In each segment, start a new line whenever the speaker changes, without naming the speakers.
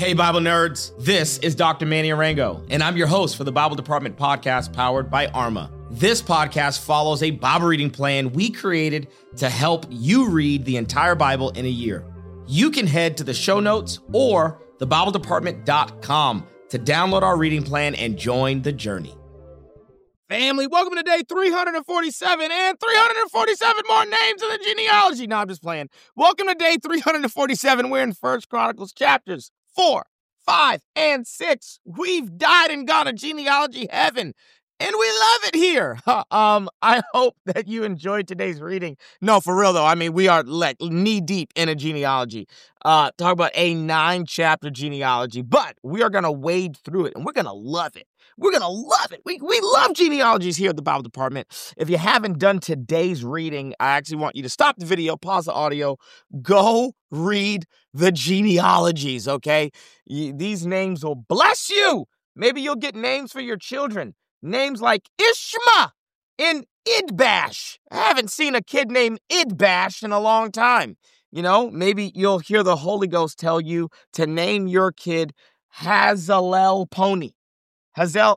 Hey, Bible nerds. This is Dr. Manny Arango, and I'm your host for the Bible Department podcast powered by Arma. This podcast follows a Bible reading plan we created to help you read the entire Bible in a year. You can head to the show notes or thebibledepartment.com to download our reading plan and join the journey. Family, welcome to day 347 and 347 more names in the genealogy. No, I'm just playing. Welcome to day 347. We're in 1 Chronicles chapters 4, 5, and 6. We've died and gone to genealogy heaven, and we love it here. I hope that you enjoyed today's reading. No, for real though. I mean, we are like knee deep in a genealogy. Talk about a 9-chapter genealogy, but we are going to wade through it, and we're going to love it. We're going to love it. We love genealogies here at the Bible Department. If you haven't done today's reading, I actually want you to stop the video, pause the audio, go read the genealogies, okay? These names will bless you. Maybe you'll get names for your children. Names like Ishma and Idbash. I haven't seen a kid named Idbash in a long time. You know, maybe you'll hear the Holy Ghost tell you to name your kid Hazalel Pony. Hazalel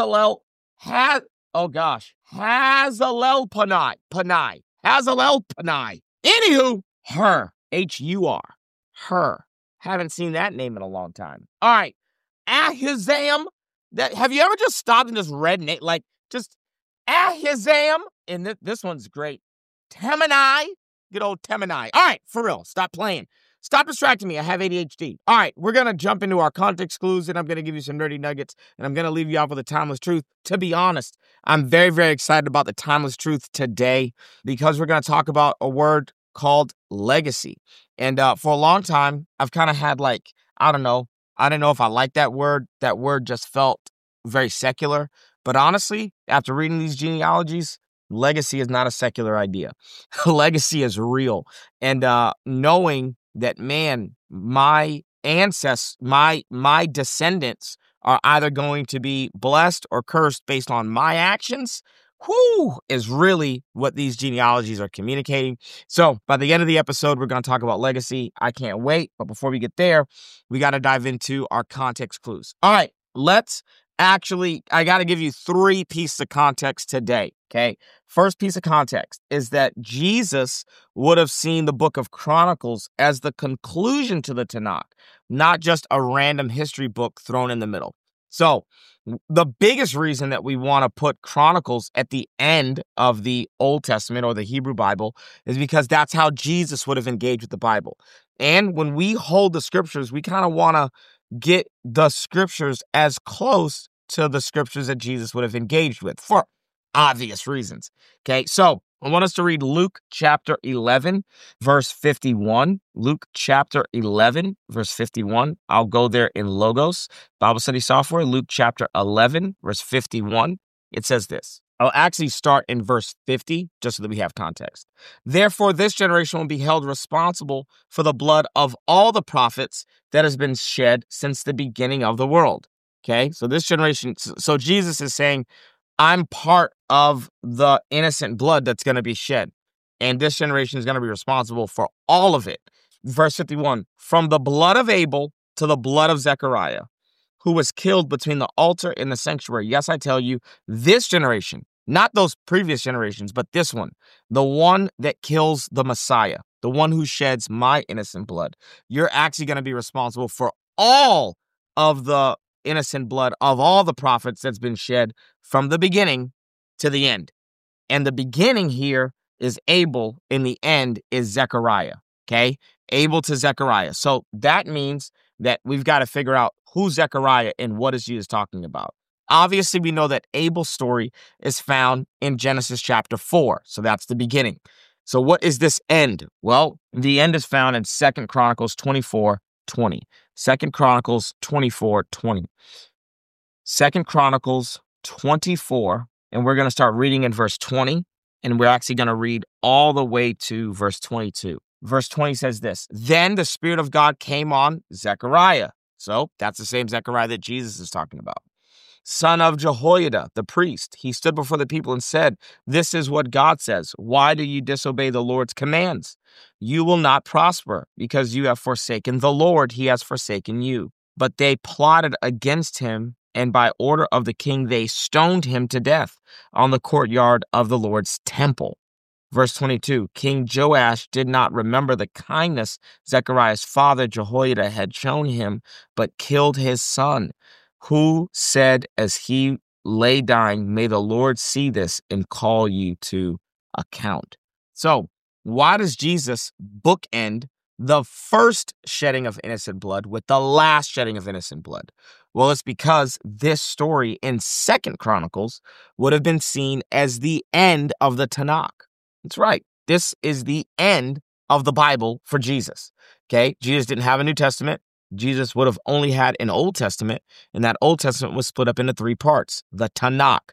Panai. Anywho, her, H-U-R, her. Haven't seen that name in a long time. All right, Ahizam. Have you ever just stopped and just read name, like just Ahizam? And this one's great. Temanai, good old Temanai. All right, for real, stop playing. Stop distracting me. I have ADHD. All right, we're going to jump into our context clues, and I'm going to give you some nerdy nuggets, and I'm going to leave you off with a timeless truth. To be honest, I'm very, very excited about the timeless truth today because we're going to talk about a word called legacy. And for a long time, I've kind of had like, I don't know if I like that word. That word just felt very secular. But honestly, after reading these genealogies, legacy is not a secular idea. Legacy is real. And knowing that, man, my ancestors, my descendants are either going to be blessed or cursed based on my actions, is really what these genealogies are communicating. So by the end of the episode, we're going to talk about legacy. I can't wait. But before we get there, we got to dive into our context clues. All right, I got to give you 3 pieces of context today, okay? First piece of context is that Jesus would have seen the book of Chronicles as the conclusion to the Tanakh, not just a random history book thrown in the middle. So the biggest reason that we want to put Chronicles at the end of the Old Testament or the Hebrew Bible is because that's how Jesus would have engaged with the Bible. And when we hold the scriptures, we kind of want to get the scriptures as close to the scriptures that Jesus would have engaged with for obvious reasons. Okay, so I want us to read Luke chapter 11, verse 51. Luke chapter 11, verse 51. I'll go there in Logos, Bible study software. Luke chapter 11, verse 51. It says this. I'll actually start in verse 50, just so that we have context. Therefore, this generation will be held responsible for the blood of all the prophets that has been shed since the beginning of the world. Okay, so this generation, so Jesus is saying, I'm part of the innocent blood that's going to be shed. And this generation is going to be responsible for all of it. Verse 51, from the blood of Abel to the blood of Zechariah, who was killed between the altar and the sanctuary. Yes, I tell you, this generation, not those previous generations, but this one, the one that kills the Messiah, the one who sheds my innocent blood. You're actually going to be responsible for all of the innocent blood of all the prophets that's been shed from the beginning to the end. And the beginning here is Abel, and the end is Zechariah, okay? Abel to Zechariah. So that means that we've got to figure out who's Zechariah and what is Jesus talking about. Obviously, we know that Abel's story is found in Genesis chapter 4. So that's the beginning. So what is this end? Well, the end is found in 2 Chronicles 24:20. 2 Chronicles 24:20. 2 Chronicles 24, and we're going to start reading in verse 20, and we're actually going to read all the way to verse 22. Verse 20 says this, then the Spirit of God came on Zechariah. So that's the same Zechariah that Jesus is talking about. Son of Jehoiada, the priest. He stood before the people and said, this is what God says. Why do you disobey the Lord's commands? You will not prosper because you have forsaken the Lord. He has forsaken you. but they plotted against him, and by order of the king, they stoned him to death on the courtyard of the Lord's temple. Verse 22, King Joash did not remember the kindness Zechariah's father Jehoiada had shown him, but killed his son, who said as he lay dying, may the Lord see this and call you to account. So why does Jesus bookend the first shedding of innocent blood with the last shedding of innocent blood? Well, it's because this story in 2 Chronicles would have been seen as the end of the Tanakh. That's right. This is the end of the Bible for Jesus. Okay? Jesus didn't have a New Testament. Jesus would have only had an Old Testament, and that Old Testament was split up into 3 parts. The Tanakh,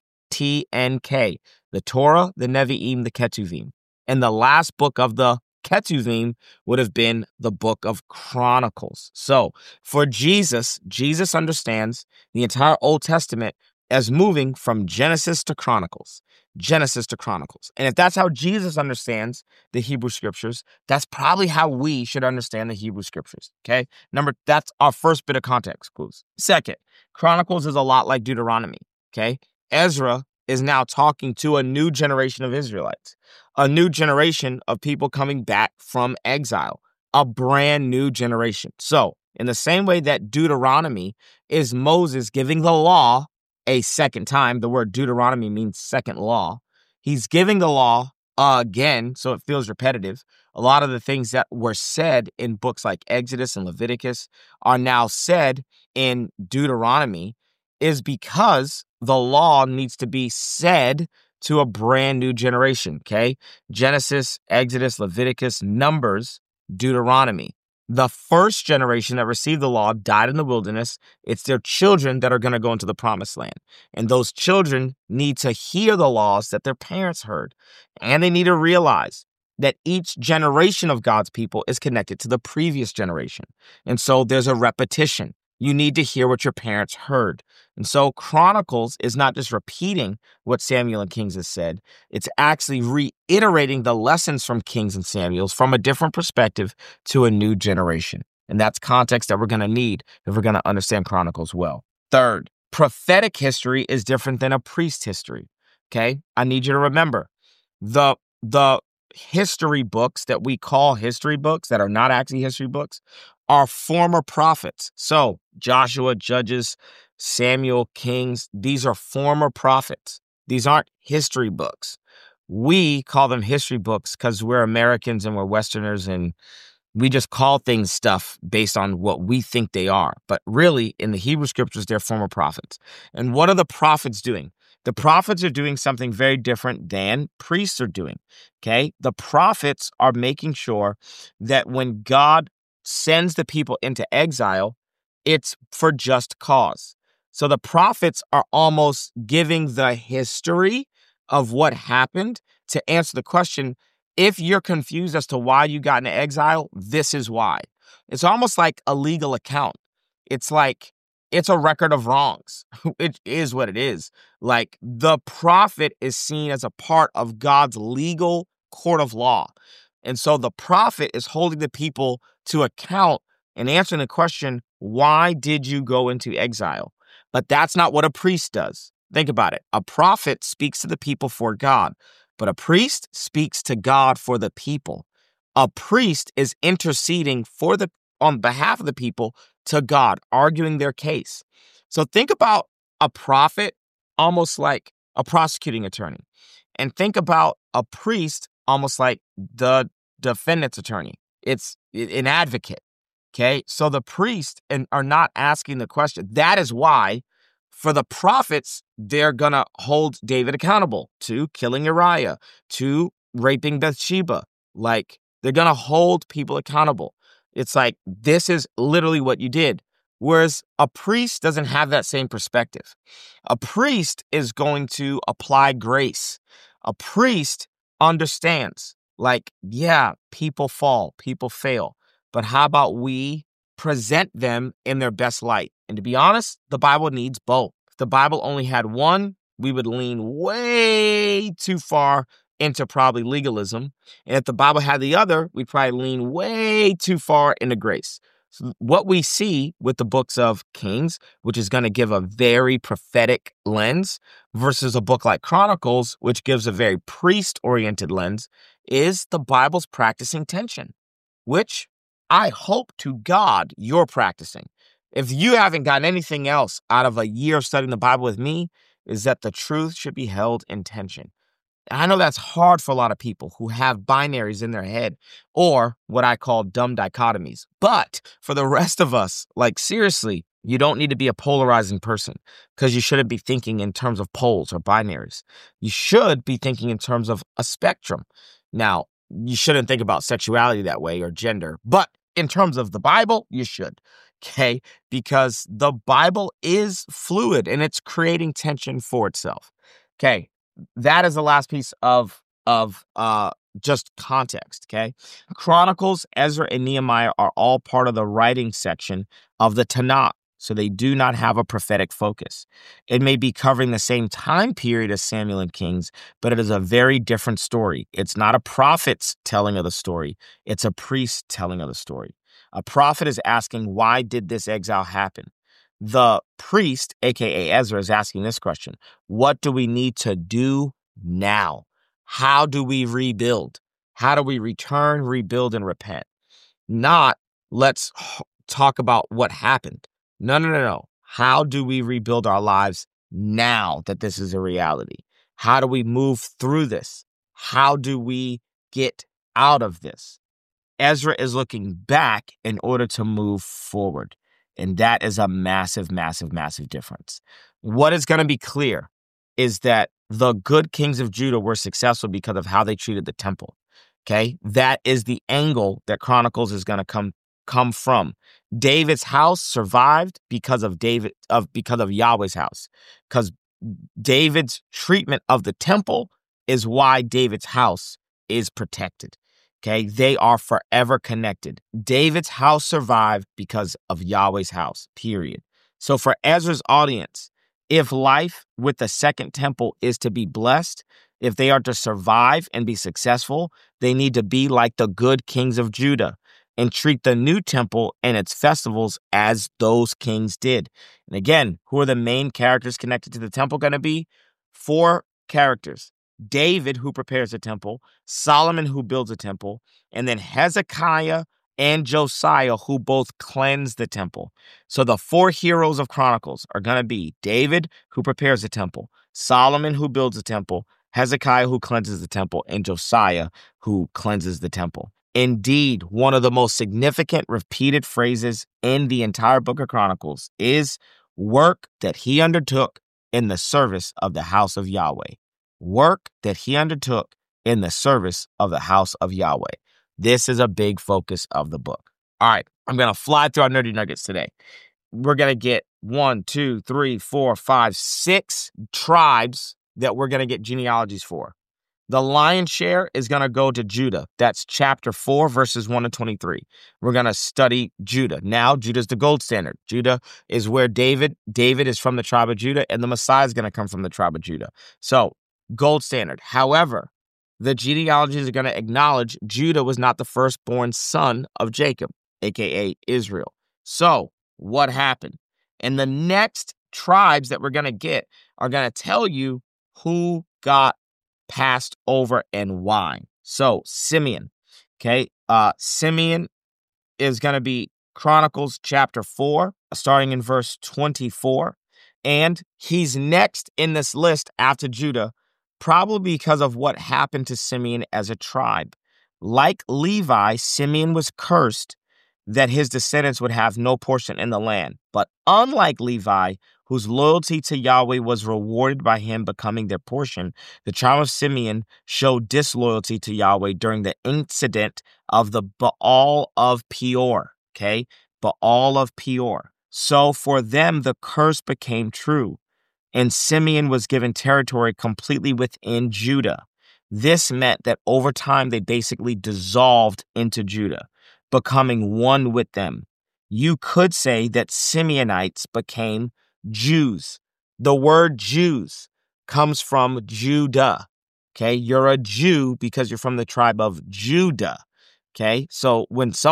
T-N-K, the Torah, the Nevi'im, the Ketuvim. And the last book of the Ketuvim would have been the book of Chronicles. So for Jesus, Jesus understands the entire Old Testament as moving from Genesis to Chronicles. Genesis to Chronicles. And if that's how Jesus understands the Hebrew Scriptures, that's probably how we should understand the Hebrew Scriptures, okay? That's our first bit of context clues. Second, Chronicles is a lot like Deuteronomy, okay? Ezra is now talking to a new generation of Israelites, a new generation of people coming back from exile, a brand new generation. So, in the same way that Deuteronomy is Moses giving the law a second time, the word Deuteronomy means second law. He's giving the law again, so it feels repetitive. A lot of the things that were said in books like Exodus and Leviticus are now said in Deuteronomy is because the law needs to be said to a brand new generation, okay? Genesis, Exodus, Leviticus, Numbers, Deuteronomy. The first generation that received the law died in the wilderness. It's their children that are going to go into the promised land. And those children need to hear the laws that their parents heard. And they need to realize that each generation of God's people is connected to the previous generation. And so there's a repetition. You need to hear what your parents heard. And so Chronicles is not just repeating what Samuel and Kings has said. It's actually reiterating the lessons from Kings and Samuels from a different perspective to a new generation. And that's context that we're going to need if we're going to understand Chronicles well. Third, prophetic history is different than a priest history. Okay? I need you to remember the history books that we call history books that are not actually history books are former prophets. So Joshua, Judges, Samuel, Kings, these are former prophets. These aren't history books. We call them history books because we're Americans and we're Westerners and we just call things stuff based on what we think they are. But really, in the Hebrew Scriptures, they're former prophets. And what are the prophets doing? The prophets are doing something very different than priests are doing, okay? The prophets are making sure that when God sends the people into exile, it's for just cause. So the prophets are almost giving the history of what happened to answer the question, if you're confused as to why you got into exile, this is why. It's almost like a legal account. It's like, it's a record of wrongs. It is what it is. Like the prophet is seen as a part of God's legal court of law. And so the prophet is holding the people to account and answering the question, why did you go into exile? But that's not what a priest does. Think about it. A prophet speaks to the people for God, but a priest speaks to God for the people. A priest is interceding on behalf of the people to God, arguing their case. So think about a prophet almost like a prosecuting attorney, and think about a priest almost like the defendant's attorney. It's an advocate, okay? So the priests are not asking the question. That is why for the prophets, they're going to hold David accountable to killing Uriah, to raping Bathsheba. Like, they're going to hold people accountable. It's like, this is literally what you did. Whereas a priest doesn't have that same perspective. A priest is going to apply grace. A priest understands, like, yeah, people fall, people fail. But how about we present them in their best light? And to be honest, the Bible needs both. If the Bible only had one, we would lean way too far into probably legalism. And if the Bible had the other, we'd probably lean way too far into grace. So what we see with the books of Kings, which is going to give a very prophetic lens, versus a book like Chronicles, which gives a very priest-oriented lens, is the Bible's practicing tension, which I hope to God you're practicing. If you haven't gotten anything else out of a year of studying the Bible with me, is that the truth should be held in tension. And I know that's hard for a lot of people who have binaries in their head, or what I call dumb dichotomies. But for the rest of us, like seriously, you don't need to be a polarizing person, because you shouldn't be thinking in terms of poles or binaries. You should be thinking in terms of a spectrum. Now, you shouldn't think about sexuality that way or gender, but in terms of the Bible, you should. Okay? Because the Bible is fluid and it's creating tension for itself. Okay? That is the last piece of just context, okay? Chronicles, Ezra, and Nehemiah are all part of the writing section of the Tanakh, so they do not have a prophetic focus. It may be covering the same time period as Samuel and Kings, but it is a very different story. It's not a prophet's telling of the story. It's a priest telling of the story. A prophet is asking, why did this exile happen? The priest, aka Ezra, is asking this question: what do we need to do now? How do we rebuild? How do we return, rebuild, and repent? Not let's talk about what happened. No. How do we rebuild our lives now that this is a reality? How do we move through this? How do we get out of this? Ezra is looking back in order to move forward. And that is a massive, massive, massive difference. What is going to be clear is that the good kings of Judah were successful because of how they treated the temple. Okay? That is the angle that Chronicles is going to come from. David's house survived because of Yahweh's house. Because David's treatment of the temple is why David's house is protected. Okay, they are forever connected. David's house survived because of Yahweh's house, period. So for Ezra's audience, if life with the second temple is to be blessed, if they are to survive and be successful, they need to be like the good kings of Judah and treat the new temple and its festivals as those kings did. And again, who are the main characters connected to the temple going to be? 4 characters. David, who prepares the temple, Solomon, who builds the temple, and then Hezekiah and Josiah, who both cleanse the temple. So the 4 heroes of Chronicles are going to be David, who prepares the temple, Solomon, who builds the temple, Hezekiah, who cleanses the temple, and Josiah, who cleanses the temple. Indeed, one of the most significant repeated phrases in the entire book of Chronicles is work that he undertook in the service of the house of Yahweh. Work that he undertook in the service of the house of Yahweh. This is a big focus of the book. All right, I'm going to fly through our nerdy nuggets today. We're going to get 1, 2, 3, 4, 5, 6 tribes that we're going to get genealogies for. The lion's share is going to go to Judah. That's chapter 4, verses 1 to 23. We're going to study Judah. Now, Judah's the gold standard. Judah is where David is from the tribe of Judah, and the Messiah is going to come from the tribe of Judah. So, gold standard. However, the genealogies are going to acknowledge Judah was not the firstborn son of Jacob, aka Israel. So, what happened? And the next tribes that we're going to get are going to tell you who got passed over and why. So, Simeon. Okay, Simeon is going to be Chronicles chapter 4, starting in verse 24. And he's next in this list after Judah, probably because of what happened to Simeon as a tribe. Like Levi, Simeon was cursed that his descendants would have no portion in the land. But unlike Levi, whose loyalty to Yahweh was rewarded by him becoming their portion, the tribe of Simeon showed disloyalty to Yahweh during the incident of the Baal of Peor. Okay? Baal of Peor. So for them, the curse became true, and Simeon was given territory completely within Judah. This meant that over time, they basically dissolved into Judah, becoming one with them. You could say that Simeonites became Jews. The word Jews comes from Judah. Okay, you're a Jew because you're from the tribe of Judah. Okay, so when someone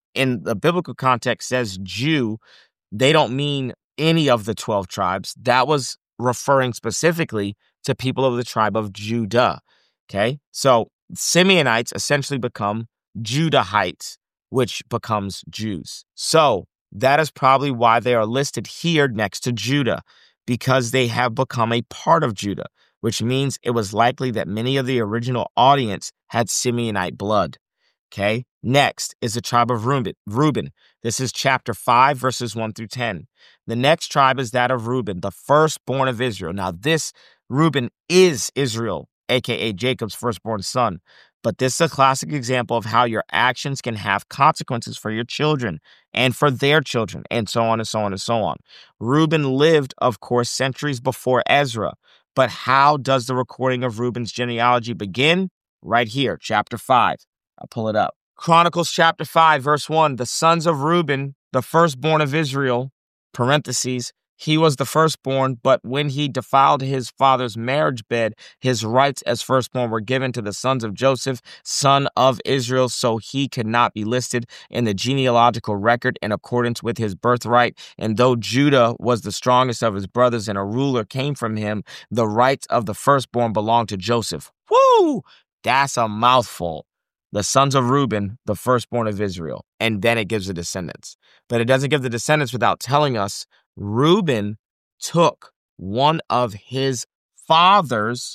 in the biblical context says Jew, they don't mean any of the 12 tribes. That was referring specifically to people of the tribe of Judah. Okay, so Simeonites essentially become Judahites, which becomes Jews. So that is probably why they are listed here next to Judah, because they have become a part of Judah, which means it was likely that many of the original audience had Simeonite blood. Okay, next is the tribe of Reuben. This is chapter 5, verses 1 through 10. The next tribe is that of Reuben, the firstborn of Israel. Now, this Reuben is Israel, aka Jacob's firstborn son. But this is a classic example of how your actions can have consequences for your children and for their children, and so on and so on and so on. Reuben lived, of course, centuries before Ezra. But how does the recording of Reuben's genealogy begin? Right here, chapter 5. I'll pull it up. Chronicles chapter 5, verse 1. The sons of Reuben, the firstborn of Israel, parentheses, he was the firstborn, but when he defiled his father's marriage bed, his rights as firstborn were given to the sons of Joseph, son of Israel, so he could not be listed in the genealogical record in accordance with his birthright. And though Judah was the strongest of his brothers and a ruler came from him, the rights of the firstborn belonged to Joseph. Woo! That's a mouthful. The sons of Reuben, the firstborn of Israel. And then it gives the descendants. But it doesn't give the descendants without telling us Reuben took one of his father's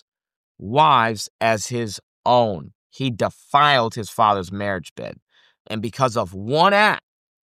wives as his own. He defiled his father's marriage bed. And because of one act,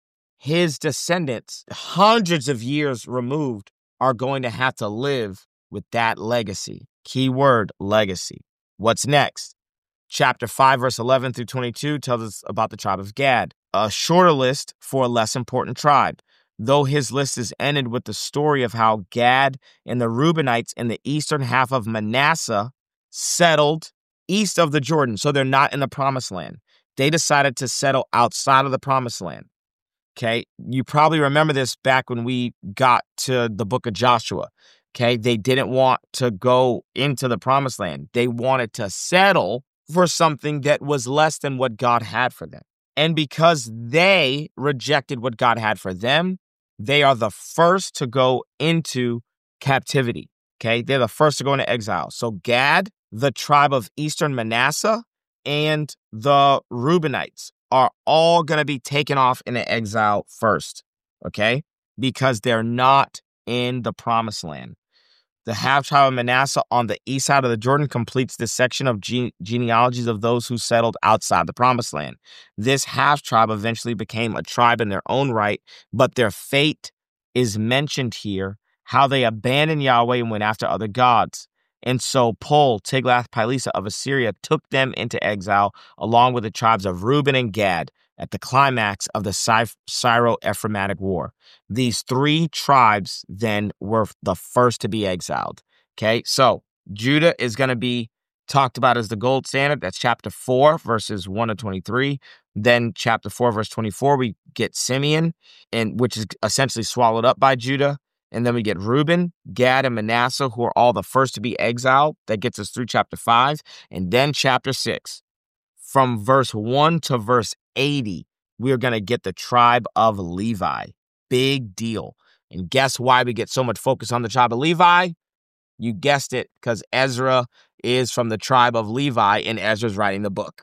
his descendants, hundreds of years removed, are going to have to live with that legacy. Keyword, legacy. What's next? Chapter 5, verse 11 through 22 tells us about the tribe of Gad, a shorter list for a less important tribe, though his list is ended with the story of how Gad and the Reubenites in the eastern half of Manasseh settled east of the Jordan, so they're not in the promised land. They decided to settle outside of the promised land. Okay, you probably remember this back when we got to the book of Joshua. Okay, they didn't want to go into the promised land. They wanted to settle for something that was less than what God had for them. And because they rejected what God had for them, they are the first to go into captivity. Okay, they're the first to go into exile. So Gad, the tribe of eastern Manasseh, and the Reubenites are all going to be taken off into exile first. Okay, because they're not in the promised land. The half-tribe of Manasseh on the east side of the Jordan completes this section of genealogies of those who settled outside the promised land. This half-tribe eventually became a tribe in their own right, but their fate is mentioned here, how they abandoned Yahweh and went after other gods. And so Pul, Tiglath-Pileser of Assyria, took them into exile along with the tribes of Reuben and Gad at the climax of the Syro-Ephraimitic War. These three tribes then were the first to be exiled. Okay, so Judah is going to be talked about as the gold standard. That's chapter 4, verses 1 to 23. Then chapter 4, verse 24, we get Simeon, which is essentially swallowed up by Judah. And then we get Reuben, Gad, and Manasseh, who are all the first to be exiled. That gets us through chapter 5. And then chapter 6. From verse 1 to verse 80, we are going to get the tribe of Levi. Big deal. And guess why we get so much focus on the tribe of Levi? You guessed it, because Ezra is from the tribe of Levi, and Ezra's writing the book.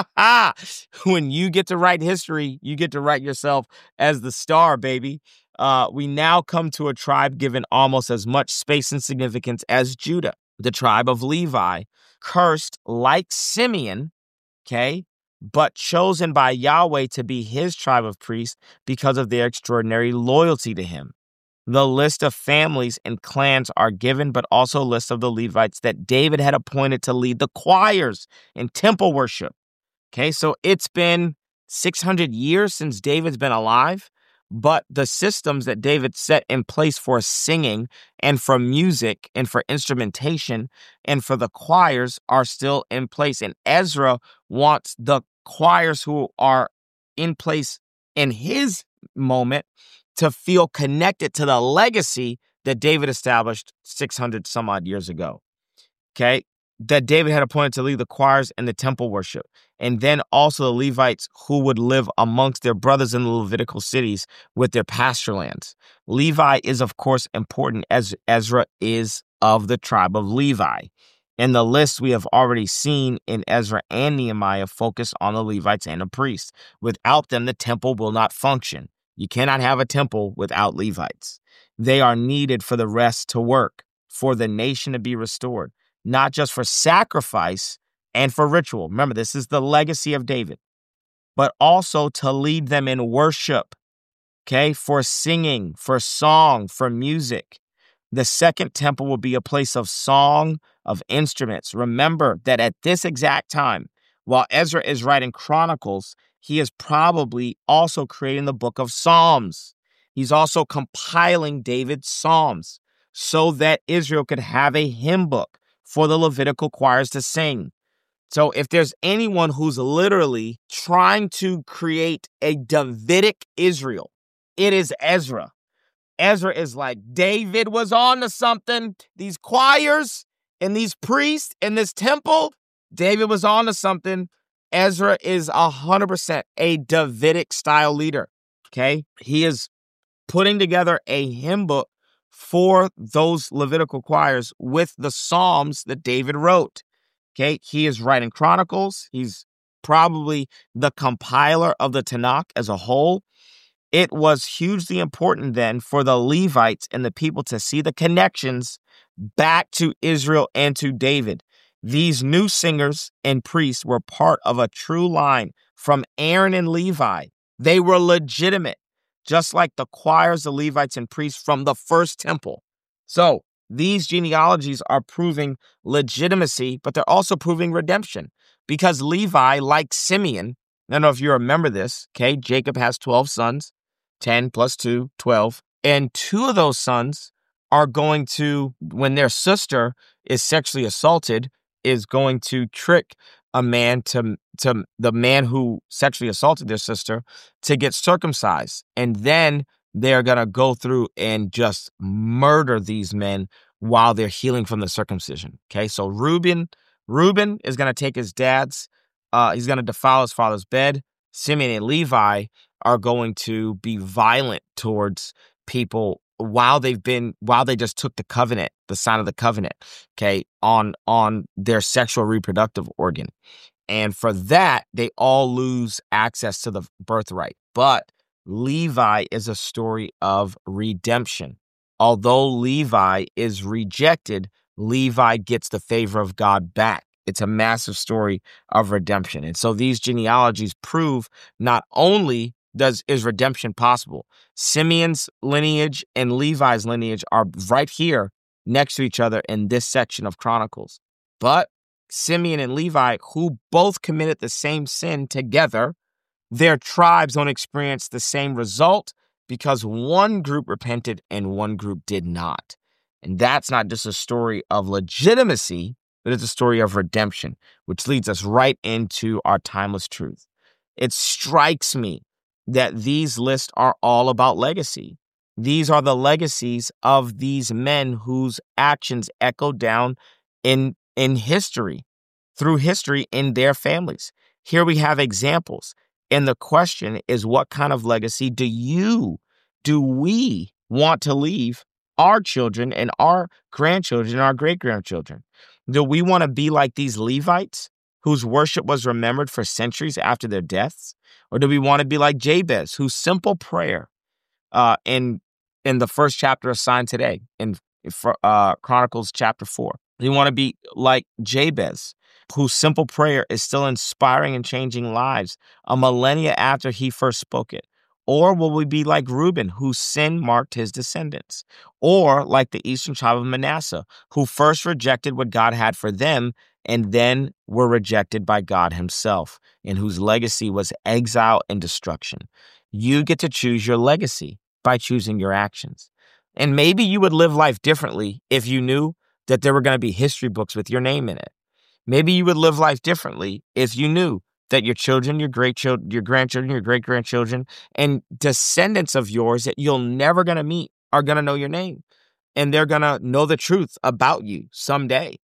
When you get to write history, you get to write yourself as the star, baby. We now come to a tribe given almost as much space and significance as Judah, the tribe of Levi, cursed like Simeon, okay, but chosen by Yahweh to be his tribe of priests because of their extraordinary loyalty to him. The list of families and clans are given, but also a list of the Levites that David had appointed to lead the choirs in temple worship. Okay, so it's been 600 years since David's been alive, but the systems that David set in place for singing and for music and for instrumentation and for the choirs are still in place. And Ezra wants the choirs who are in place in his moment to feel connected to the legacy that David established 600 some odd years ago. Okay, that David had appointed to lead the choirs and the temple worship. And then also the Levites who would live amongst their brothers in the Levitical cities with their pasture lands. Levi is, of course, important as Ezra is of the tribe of Levi. And the list we have already seen in Ezra and Nehemiah focus on the Levites and the priests. Without them, the temple will not function. You cannot have a temple without Levites. They are needed for the rest to work, for the nation to be restored, not just for sacrifice and for ritual. Remember, this is the legacy of David, but also to lead them in worship, okay, for singing, for song, for music. The second temple will be a place of song, of instruments. Remember that at this exact time, while Ezra is writing Chronicles, he is probably also creating the book of Psalms. He's also compiling David's Psalms so that Israel could have a hymn book for the Levitical choirs to sing. So if there's anyone who's literally trying to create a Davidic Israel, it is Ezra. Ezra is like, David was on to something. These choirs and these priests in this temple, David was on to something. Ezra is 100% a Davidic style leader, okay? He is putting together a hymn book for those Levitical choirs with the Psalms that David wrote, okay? He is writing Chronicles. He's probably the compiler of the Tanakh as a whole. It was hugely important then for the Levites and the people to see the connections back to Israel and to David. These new singers and priests were part of a true line from Aaron and Levi. They were legitimate, just like the choirs, the Levites, and priests from the first temple. So these genealogies are proving legitimacy, but they're also proving redemption because Levi, like Simeon, I don't know if you remember this, okay? Jacob has 12 sons, 10 plus 2, 12. And 2 of those sons are going to, when their sister is sexually assaulted, is going to trick a man to the man who sexually assaulted their sister to get circumcised. And then they're going to go through and just murder these men while they're healing from the circumcision. Okay, so Reuben is going to take his dad's, he's going to defile his father's bed. Simeon and Levi are going to be violent towards people while they just took the covenant, the sign of the covenant, okay, on their sexual reproductive organ. And for that, they all lose access to the birthright. But Levi is a story of redemption. Although Levi is rejected, Levi gets the favor of God back. It's a massive story of redemption. And so these genealogies prove not only is redemption possible, Simeon's lineage and Levi's lineage are right here next to each other in this section of Chronicles. But Simeon and Levi, who both committed the same sin together, their tribes don't experience the same result because one group repented and one group did not. And that's not just a story of legitimacy, but it's a story of redemption, which leads us right into our timeless truth. It strikes me that these lists are all about legacy. These are the legacies of these men whose actions echo down in history, through history in their families. Here we have examples. And the question is, what kind of legacy do we want to leave our children and our grandchildren and our great-grandchildren? Do we want to be like these Levites whose worship was remembered for centuries after their deaths? Or do we want to be like Jabez, whose simple prayer in the first chapter assigned today in Chronicles chapter 4? Do you want to be like Jabez, whose simple prayer is still inspiring and changing lives a millennia after he first spoke it? Or will we be like Reuben, whose sin marked his descendants? Or like the eastern tribe of Manasseh, who first rejected what God had for them and then were rejected by God himself, and whose legacy was exile and destruction? You get to choose your legacy by choosing your actions. And maybe you would live life differently if you knew that there were going to be history books with your name in it. Maybe you would live life differently if you knew that your children, your grandchildren, your great-grandchildren, and descendants of yours that you're never going to meet are going to know your name. And they're going to know the truth about you someday.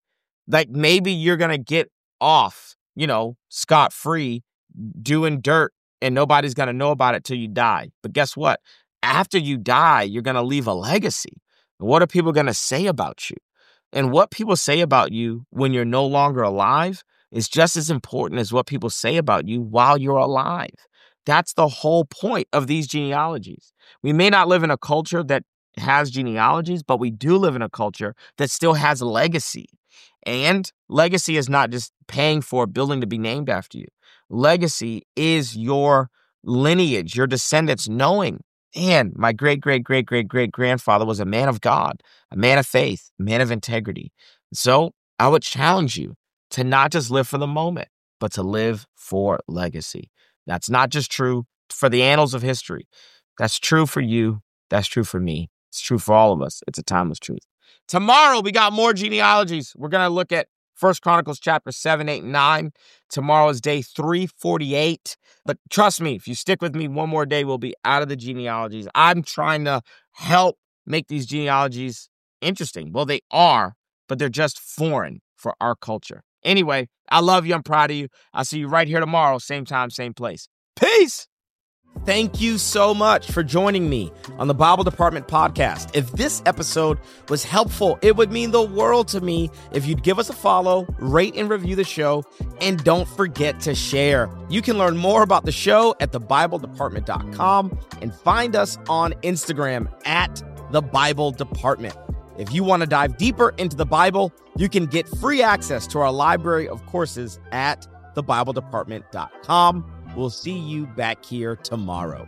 Like maybe you're going to get off, scot-free doing dirt and nobody's going to know about it till you die. But guess what? After you die, you're going to leave a legacy. What are people going to say about you? And what people say about you when you're no longer alive is just as important as what people say about you while you're alive. That's the whole point of these genealogies. We may not live in a culture that has genealogies, but we do live in a culture that still has a legacy. And legacy is not just paying for a building to be named after you. Legacy is your lineage, your descendants knowing, man, my great-great-great-great-great-grandfather was a man of God, a man of faith, a man of integrity. So I would challenge you to not just live for the moment, but to live for legacy. That's not just true for the annals of history. That's true for you. That's true for me. It's true for all of us. It's a timeless truth. Tomorrow, we got more genealogies. We're going to look at 1 Chronicles chapter 7, 8, and 9. Tomorrow is day 348. But trust me, if you stick with me one more day, we'll be out of the genealogies. I'm trying to help make these genealogies interesting. Well, they are, but they're just foreign for our culture. Anyway, I love you. I'm proud of you. I'll see you right here tomorrow, same time, same place. Peace. Thank you so much for joining me on the Bible Department podcast. If this episode was helpful, it would mean the world to me if you'd give us a follow, rate and review the show, and don't forget to share. You can learn more about the show at thebibledepartment.com and find us on Instagram at The Bible Department. If you want to dive deeper into the Bible, you can get free access to our library of courses at thebibledepartment.com. We'll see you back here tomorrow.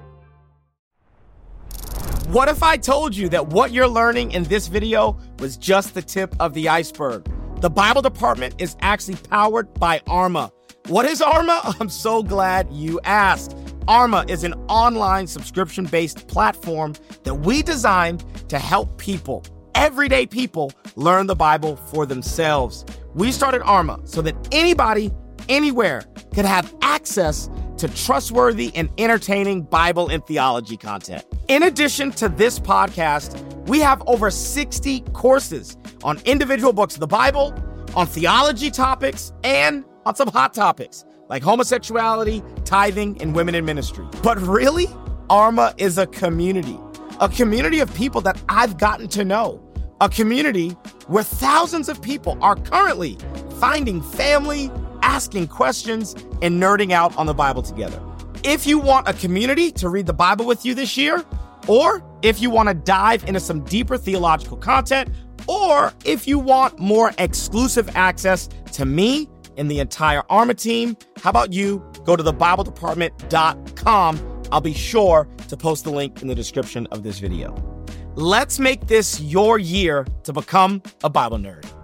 What if I told you that what you're learning in this video was just the tip of the iceberg? The Bible Department is actually powered by Arma. What is Arma? I'm so glad you asked. Arma is an online subscription-based platform that we designed to help people, everyday people, learn the Bible for themselves. We started Arma so that anybody, anywhere, could have access to trustworthy and entertaining Bible and theology content. In addition to this podcast, we have over 60 courses on individual books of the Bible, on theology topics, and on some hot topics like homosexuality, tithing, and women in ministry. But really, Arma is a community of people that I've gotten to know, a community where thousands of people are currently finding family, asking questions, and nerding out on the Bible together. If you want a community to read the Bible with you this year, or if you want to dive into some deeper theological content, or if you want more exclusive access to me and the entire Arma team, how about you go to thebibledepartment.com. I'll be sure to post the link in the description of this video. Let's make this your year to become a Bible nerd.